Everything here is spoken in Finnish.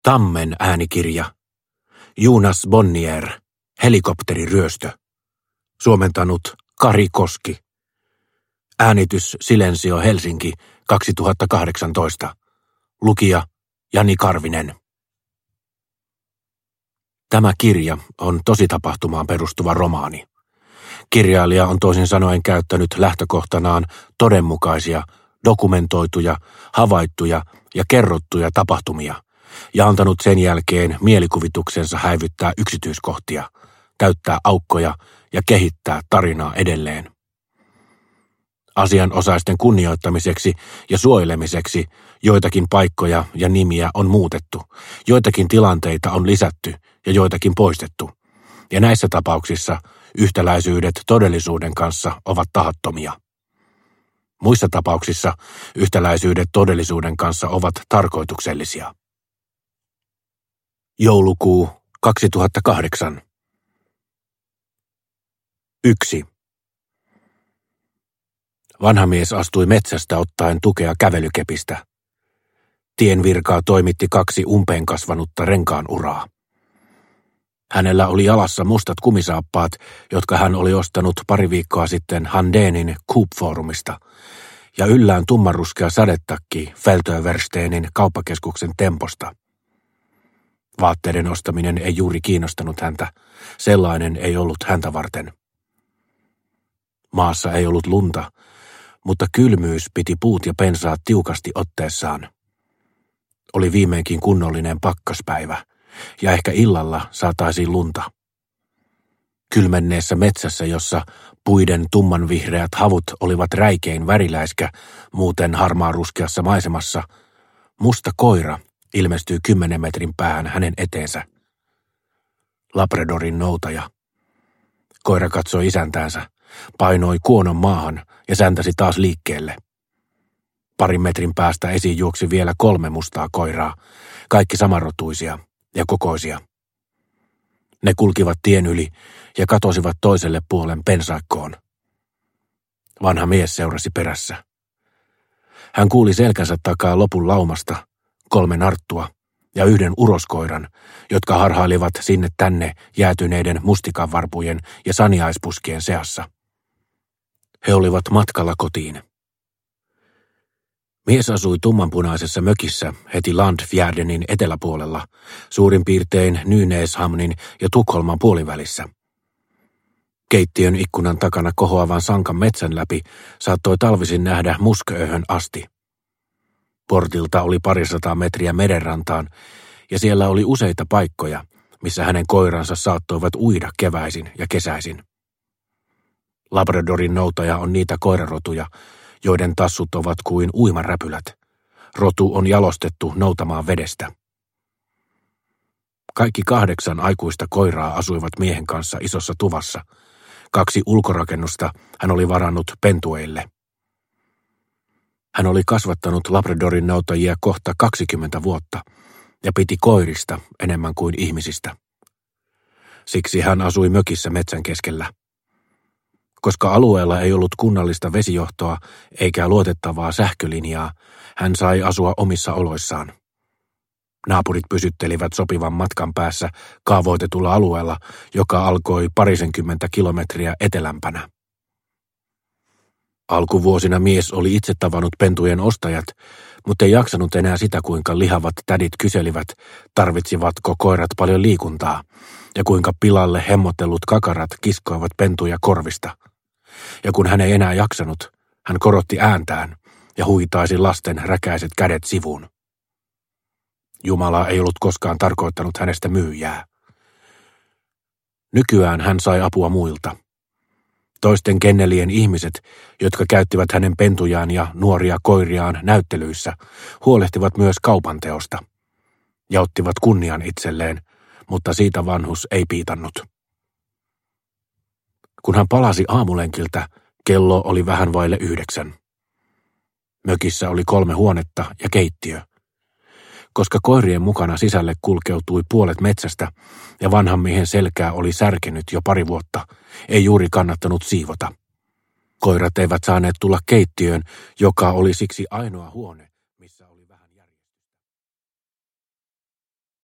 Tammen äänikirja. Jonas Bonnier. Helikopteriryöstö. Suomentanut Kari Koski. Äänitys Silensio Helsinki 2018. Lukija Jani Karvinen. Tämä kirja on tositapahtumaan perustuva romaani. Kirjailija on toisin sanoen käyttänyt lähtökohtanaan todenmukaisia, dokumentoituja, havaittuja ja kerrottuja tapahtumia ja antanut sen jälkeen mielikuvituksensa häivyttää yksityiskohtia, täyttää aukkoja ja kehittää tarinaa edelleen. Asianosaisten kunnioittamiseksi ja suojelemiseksi joitakin paikkoja ja nimiä on muutettu, joitakin tilanteita on lisätty ja joitakin poistettu, ja näissä tapauksissa yhtäläisyydet todellisuuden kanssa ovat tahattomia. Muissa tapauksissa yhtäläisyydet todellisuuden kanssa ovat tarkoituksellisia. Joulukuu 2008. 1. Vanha mies astui metsästä ottaen tukea kävelykepistä. Tien virkaa toimitti 2 umpeen kasvanutta renkaan uraa. Hänellä oli jalassa mustat kumisaappaat, jotka hän oli ostanut pari viikkoa sitten Handenin Coop-foorumista, ja yllään tummanruskea sadetakki Feldöversteenin kauppakeskuksen Temposta. Vaatteiden ostaminen ei juuri kiinnostanut häntä, sellainen ei ollut häntä varten. Maassa ei ollut lunta, mutta kylmyys piti puut ja pensaat tiukasti otteessaan. Oli viimeinkin kunnollinen pakkaspäivä, ja ehkä illalla saataisiin lunta. Kylmenneessä metsässä, jossa puiden tummanvihreät havut olivat räikein väriläiskä, muuten harmaaruskeassa maisemassa, musta koira ilmestyi 10 metrin päähän hänen eteensä. Labradorin noutaja. Koira katsoi isäntäänsä, painoi kuonon maahan ja säntäsi taas liikkeelle. Parin metrin päästä esiin juoksi vielä 3 mustaa koiraa, kaikki samanrotuisia ja kokoisia. Ne kulkivat tien yli ja katosivat toiselle puolen pensaikkoon. Vanha mies seurasi perässä. Hän kuuli selkänsä takaa lopun laumasta 3 narttua ja 1 uroskoiran, jotka harhailivat sinne tänne jäätyneiden mustikanvarpujen ja saniaispuskien seassa. He olivat matkalla kotiin. Mies asui tummanpunaisessa mökissä heti Landfjärdenin eteläpuolella, suurin piirtein Nynäshamnin ja Tukholman puolivälissä. Keittiön ikkunan takana kohoavan sankan metsän läpi saattoi talvisin nähdä Muskööhön asti. Portilta oli 200 metriä merenrantaan, ja siellä oli useita paikkoja, missä hänen koiransa saattoivat uida keväisin ja kesäisin. Labradorin noutaja on niitä koirarotuja, joiden tassut ovat kuin uimaräpylät. Rotu on jalostettu noutamaan vedestä. Kaikki 8 aikuista koiraa asuivat miehen kanssa isossa tuvassa. 2 ulkorakennusta hän oli varannut pentueille. Hän oli kasvattanut Labradorin noutajia kohta 20 vuotta ja piti koirista enemmän kuin ihmisistä. Siksi hän asui mökissä metsän keskellä. Koska alueella ei ollut kunnallista vesijohtoa eikä luotettavaa sähkölinjaa, hän sai asua omissa oloissaan. Naapurit pysyttelivät sopivan matkan päässä kaavoitetulla alueella, joka alkoi 20 kilometriä etelämpänä. Alkuvuosina mies oli itse tavannut pentujen ostajat, mutta ei jaksanut enää sitä, kuinka lihavat tädit kyselivät, tarvitsivatko koirat paljon liikuntaa, ja kuinka pilalle hemmotellut kakarat kiskoivat pentuja korvista. Ja kun hän ei enää jaksanut, hän korotti ääntään ja huitaisi lasten räkäiset kädet sivuun. Jumala ei ollut koskaan tarkoittanut hänestä myyjää. Nykyään hän sai apua muilta. Toisten kennelien ihmiset, jotka käyttivät hänen pentujaan ja nuoria koiriaan näyttelyissä, huolehtivat myös kaupanteosta ja ottivat kunnian itselleen, mutta siitä vanhus ei piitannut. Kun hän palasi aamulenkiltä, kello oli vähän vaille 9. Mökissä oli 3 huonetta ja keittiö. Koska koirien mukana sisälle kulkeutui puolet metsästä ja vanhan miehen selkää oli särkenyt jo 2 vuotta, ei juuri kannattanut siivota. Koirat eivät saaneet tulla keittiöön, joka oli siksi ainoa huone.